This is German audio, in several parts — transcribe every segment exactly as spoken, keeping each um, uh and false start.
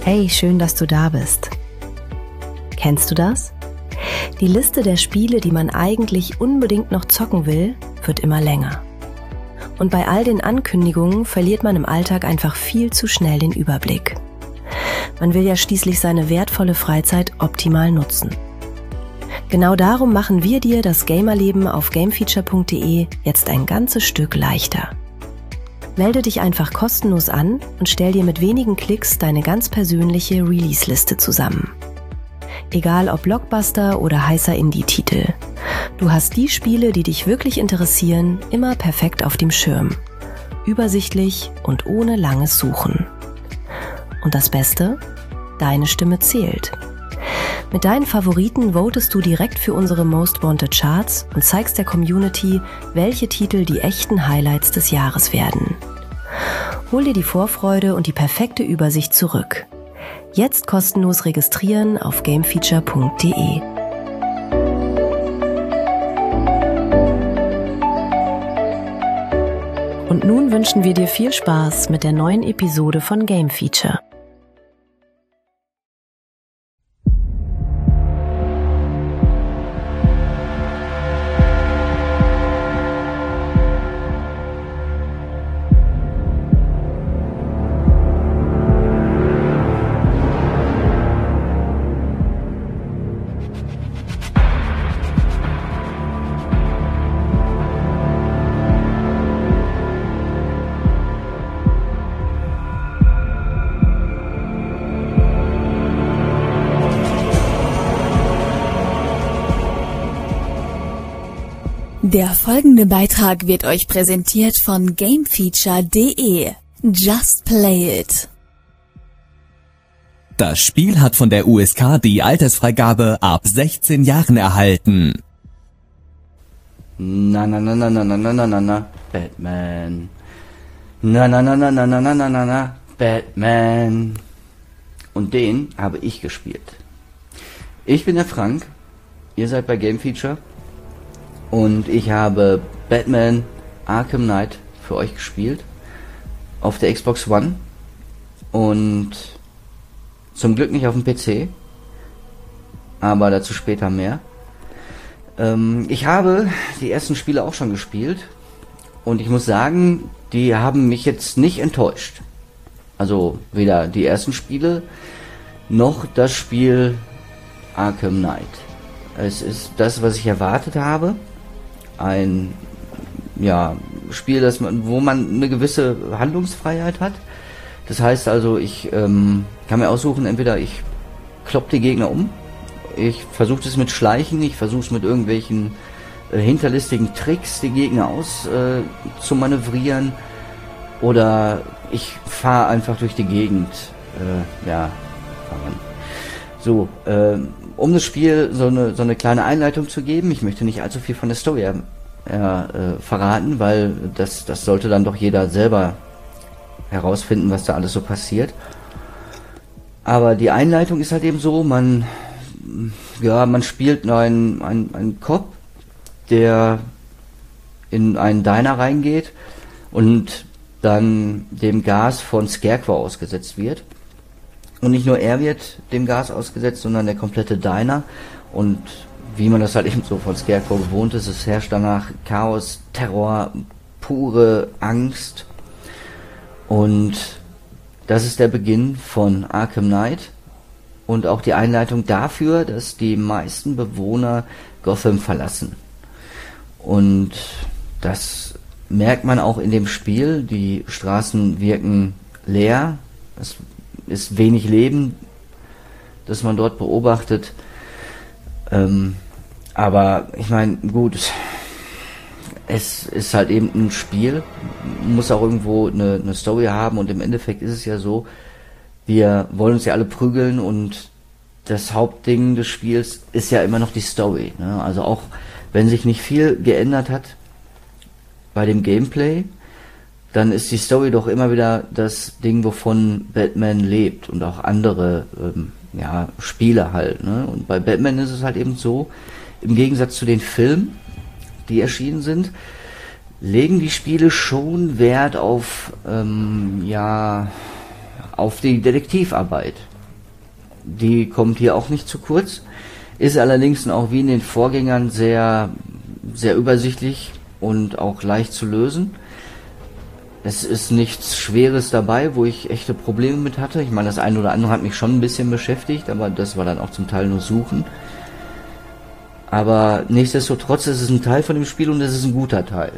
Hey, schön, dass du da bist. Kennst du das? Die Liste der Spiele, die man eigentlich unbedingt noch zocken will, wird immer länger. Und bei all den Ankündigungen verliert man im Alltag einfach viel zu schnell den Überblick. Man will ja schließlich seine wertvolle Freizeit optimal nutzen. Genau darum machen wir dir das Gamerleben auf gamefeature punkt de jetzt ein ganzes Stück leichter. Melde dich einfach kostenlos an und stell dir mit wenigen Klicks deine ganz persönliche Release-Liste zusammen. Egal ob Blockbuster oder heißer Indie-Titel. Du hast die Spiele, die dich wirklich interessieren, immer perfekt auf dem Schirm. Übersichtlich und ohne langes Suchen. Und das Beste? Deine Stimme zählt. Mit deinen Favoriten votest du direkt für unsere Most Wanted Charts und zeigst der Community, welche Titel die echten Highlights des Jahres werden. Hol dir die Vorfreude und die perfekte Übersicht zurück. Jetzt kostenlos registrieren auf gamefeature punkt de. Und nun wünschen wir dir viel Spaß mit der neuen Episode von Game Feature. Der folgende Beitrag wird euch präsentiert von gamefeature punkt de. Just play it. Das Spiel hat von der U S K die Altersfreigabe ab sechzehn Jahren erhalten. Na na na na na na na na na na Batman. Na na na na na na na na na na Batman. Und den habe ich gespielt. Ich bin der Frank. Ihr seid bei Game Feature. Und ich habe Batman Arkham Knight für euch gespielt auf der Xbox One und zum Glück nicht auf dem P C, aber dazu später mehr. Ähm, ich habe die ersten Spiele auch schon gespielt und ich muss sagen, die haben mich jetzt nicht enttäuscht. Also weder die ersten Spiele noch das Spiel Arkham Knight. Es ist das, was ich erwartet habe. Ein ja, Spiel, das man, wo man eine gewisse Handlungsfreiheit hat. Das heißt also, ich ähm, kann mir aussuchen, entweder ich klopp die Gegner um, ich versuche es mit Schleichen, ich versuche es mit irgendwelchen äh, hinterlistigen Tricks, die Gegner aus äh, zu manövrieren, oder ich fahre einfach durch die Gegend. Äh, ja, fahren. So, äh, um das Spiel so eine, so eine kleine Einleitung zu geben, ich möchte nicht allzu viel von der Story äh, äh, verraten, weil das, das sollte dann doch jeder selber herausfinden, was da alles so passiert. Aber die Einleitung ist halt eben so, man, ja, man spielt einen, einen, einen Cop, der in einen Diner reingeht und dann dem Gas von Scarecrow ausgesetzt wird. Und nicht nur er wird dem Gas ausgesetzt, sondern der komplette Diner. Und wie man das halt eben so von Scarecrow gewohnt ist, es herrscht danach Chaos, Terror, pure Angst. Und das ist der Beginn von Arkham Knight und auch die Einleitung dafür, dass die meisten Bewohner Gotham verlassen. Und das merkt man auch in dem Spiel. Die Straßen wirken leer. Es ist wenig Leben, das man dort beobachtet. Ähm, aber ich meine, gut, es ist halt eben ein Spiel, muss auch irgendwo eine, eine Story haben, und im Endeffekt ist es ja so, wir wollen uns ja alle prügeln und das Hauptding des Spiels ist ja immer noch die Story, ne? Also auch wenn sich nicht viel geändert hat bei dem Gameplay, dann ist die Story doch immer wieder das Ding, wovon Batman lebt, und auch andere ähm, ja, Spiele halt, ne? Und bei Batman ist es halt eben so, im Gegensatz zu den Filmen, die erschienen sind, legen die Spiele schon Wert auf ähm, ja auf die Detektivarbeit. die kommt hier auch nicht zu kurz, ist allerdings auch wie in den Vorgängern sehr, sehr übersichtlich und auch leicht zu lösen. Es ist nichts Schweres dabei, wo ich echte Probleme mit hatte. Ich meine, das eine oder andere hat mich schon ein bisschen beschäftigt, aber das war dann auch zum Teil nur Suchen. Aber nichtsdestotrotz ist es ein Teil von dem Spiel und es ist ein guter Teil.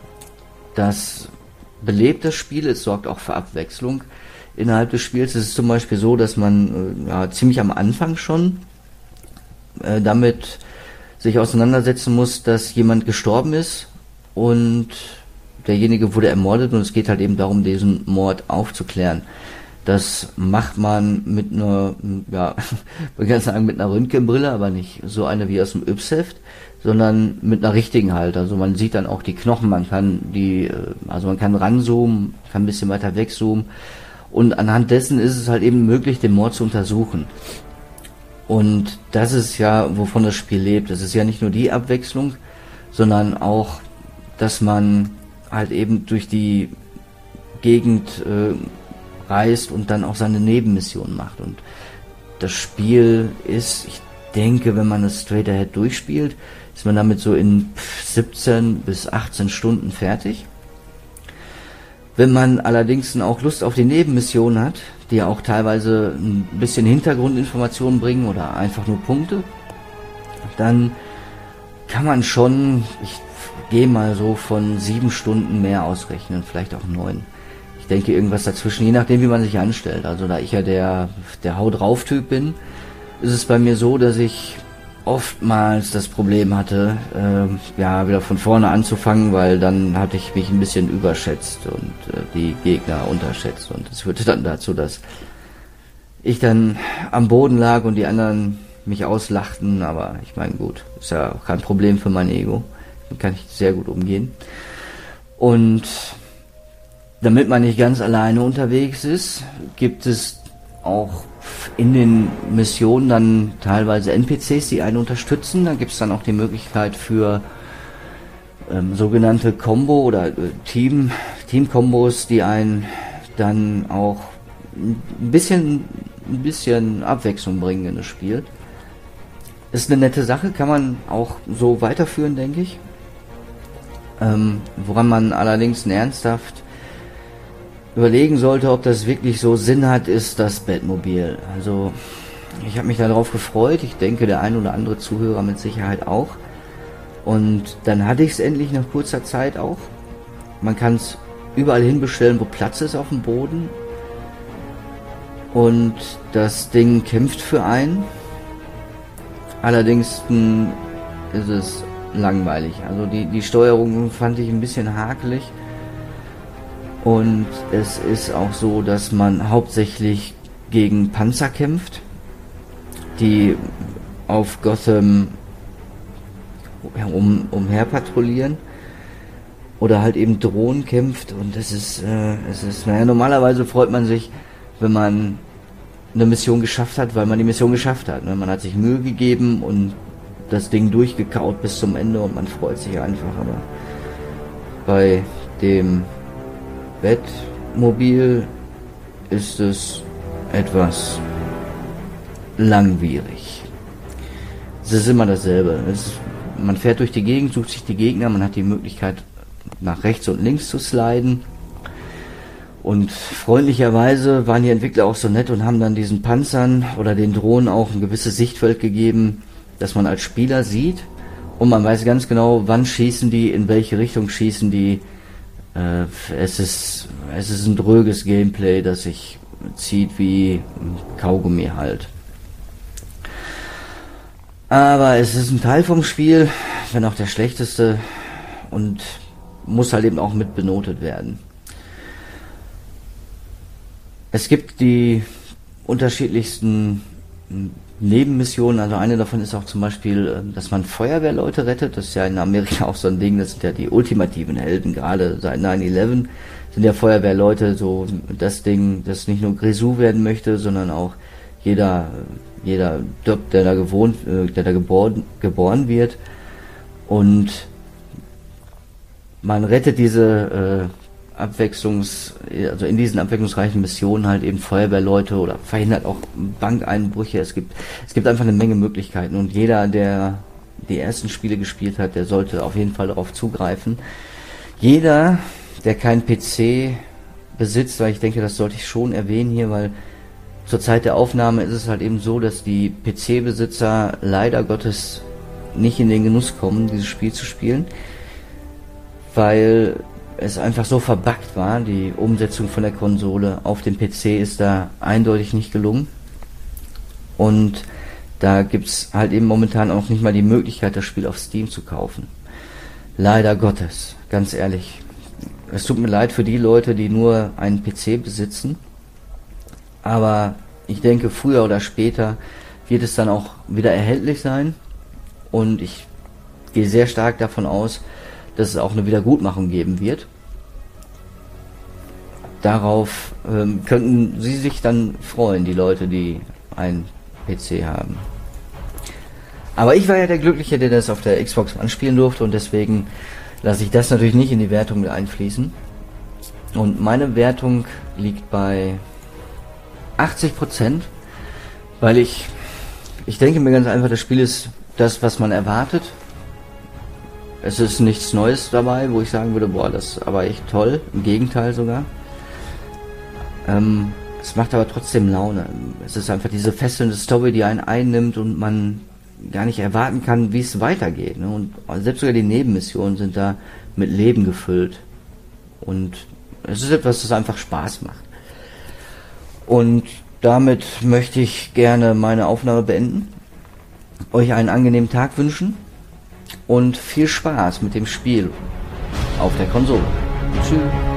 Das belebt das Spiel, es sorgt auch für Abwechslung innerhalb des Spiels. Es ist zum Beispiel so, dass man äh, ja, ziemlich am Anfang schon äh, damit sich auseinandersetzen muss, dass jemand gestorben ist und derjenige wurde ermordet und es geht halt eben darum, diesen Mord aufzuklären. Das macht man mit einer, ja, man kann sagen mit einer Röntgenbrille, aber nicht so eine wie aus dem Yps-Heft, sondern mit einer richtigen halt. Also man sieht dann auch die Knochen, man kann die, also man kann ranzoomen, kann ein bisschen weiter wegzoomen und anhand dessen ist es halt eben möglich, den Mord zu untersuchen. Und das ist ja, wovon das Spiel lebt. Das ist ja nicht nur die Abwechslung, sondern auch, dass man halt eben durch die Gegend äh, reist und dann auch seine Nebenmissionen macht. Und das Spiel ist, ich denke, wenn man es straight ahead durchspielt, ist man damit so in siebzehn bis achtzehn Stunden fertig. Wenn man allerdings auch Lust auf die Nebenmissionen hat, die auch teilweise ein bisschen Hintergrundinformationen bringen oder einfach nur Punkte, dann kann man schon, ich gehe mal so von sieben Stunden mehr ausrechnen, vielleicht auch neun. Ich denke irgendwas dazwischen, je nachdem wie man sich anstellt. Also da ich ja der, der Hau drauf Typ bin, ist es bei mir so, dass ich oftmals das Problem hatte, äh, ja, wieder von vorne anzufangen, weil dann hatte ich mich ein bisschen überschätzt und äh, die Gegner unterschätzt und es führte dann dazu, dass ich dann am Boden lag und die anderen mich auslachten, aber ich meine, gut, ist ja auch kein Problem für mein Ego, damit kann ich sehr gut umgehen. Und damit man nicht ganz alleine unterwegs ist, gibt es auch in den Missionen dann teilweise N P Cs, die einen unterstützen. Da gibt es dann auch die Möglichkeit für ähm, sogenannte Combo- oder äh, Team, Team-Kombos, die einen dann auch ein bisschen, ein bisschen Abwechslung bringen in das Spiel. Ist eine nette Sache, kann man auch so weiterführen, denke ich. Ähm, woran man allerdings ernsthaft überlegen sollte, ob das wirklich so Sinn hat, ist das Batmobil. Also ich habe mich darauf gefreut, ich denke der ein oder andere Zuhörer mit Sicherheit auch. Und dann hatte ich es endlich nach kurzer Zeit auch. Man kann es überall hinbestellen, wo Platz ist auf dem Boden. Und das Ding kämpft für einen. Allerdings mh, ist es langweilig. Also die, die Steuerung fand ich ein bisschen hakelig. Und es ist auch so, dass man hauptsächlich gegen Panzer kämpft, die auf Gotham um, umher patrouillieren oder halt eben Drohnen kämpft. Und es ist, äh, es ist, naja, normalerweise freut man sich, wenn man eine Mission geschafft hat, weil man die Mission geschafft hat. Ne? Man hat sich Mühe gegeben und das Ding durchgekaut bis zum Ende und man freut sich einfach. Aber bei dem Batmobil ist es etwas langwierig. Es ist immer dasselbe. Es ist, man fährt durch die Gegend, sucht sich die Gegner, man hat die Möglichkeit nach rechts und links zu sliden. Und freundlicherweise waren die Entwickler auch so nett und haben dann diesen Panzern oder den Drohnen auch ein gewisses Sichtfeld gegeben, dass man als Spieler sieht und man weiß ganz genau, wann schießen die, in welche Richtung schießen die. Es ist, es ist ein dröges Gameplay, das sich zieht wie Kaugummi halt. Aber es ist ein Teil vom Spiel, wenn auch der schlechteste, und muss halt eben auch mit benotet werden. Es gibt die unterschiedlichsten Nebenmissionen, also eine davon ist auch zum Beispiel, dass man Feuerwehrleute rettet. Das ist ja in Amerika auch so ein Ding, das sind ja die ultimativen Helden, gerade seit nine eleven sind ja Feuerwehrleute so das Ding, das nicht nur Grisou werden möchte, sondern auch jeder, jeder Döp, der da gewohnt, der da geboren, geboren wird. Und man rettet diese äh, Abwechslungs, also in diesen abwechslungsreichen Missionen halt eben Feuerwehrleute oder verhindert auch Bankeinbrüche. Es gibt, es gibt einfach eine Menge Möglichkeiten und jeder, der die ersten Spiele gespielt hat, der sollte auf jeden Fall darauf zugreifen. Jeder, der keinen P C besitzt, weil ich denke, das sollte ich schon erwähnen hier, weil zur Zeit der Aufnahme ist es halt eben so, dass die P C-Besitzer leider Gottes nicht in den Genuss kommen, dieses Spiel zu spielen, weil es einfach so verbuggt war. Die Umsetzung von der Konsole auf dem P C ist da eindeutig nicht gelungen. Und da gibt's halt eben momentan auch nicht mal die Möglichkeit, das Spiel auf Steam zu kaufen. Leider Gottes, ganz ehrlich. Es tut mir leid für die Leute, die nur einen P C besitzen. Aber ich denke, früher oder später wird es dann auch wieder erhältlich sein. Und ich gehe sehr stark davon aus, dass es auch eine Wiedergutmachung geben wird. Darauf ähm, könnten Sie sich dann freuen, die Leute, die einen P C haben. Aber ich war ja der Glückliche, der das auf der Xbox anspielen durfte und deswegen lasse ich das natürlich nicht in die Wertung mit einfließen. Und meine Wertung liegt bei achtzig Prozent, weil ich, ich denke mir ganz einfach, das Spiel ist das, was man erwartet. Es ist nichts Neues dabei, wo ich sagen würde, boah, das ist aber echt toll. Im Gegenteil sogar. Ähm, es macht aber trotzdem Laune. Es ist einfach diese fesselnde Story, die einen einnimmt und man gar nicht erwarten kann, wie es weitergeht. Ne? Und selbst sogar die Nebenmissionen sind da mit Leben gefüllt. Und es ist etwas, das einfach Spaß macht. Und damit möchte ich gerne meine Aufnahme beenden. Euch einen angenehmen Tag wünschen. Und viel Spaß mit dem Spiel auf der Konsole. Tschüss.